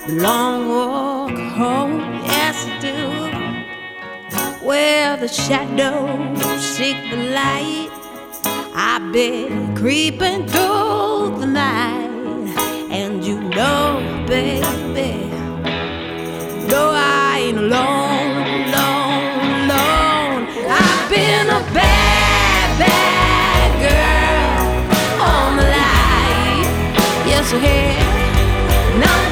Long walk home, yes I do. Where the shadows seek the light, I've been creeping through the night. And you know, babe,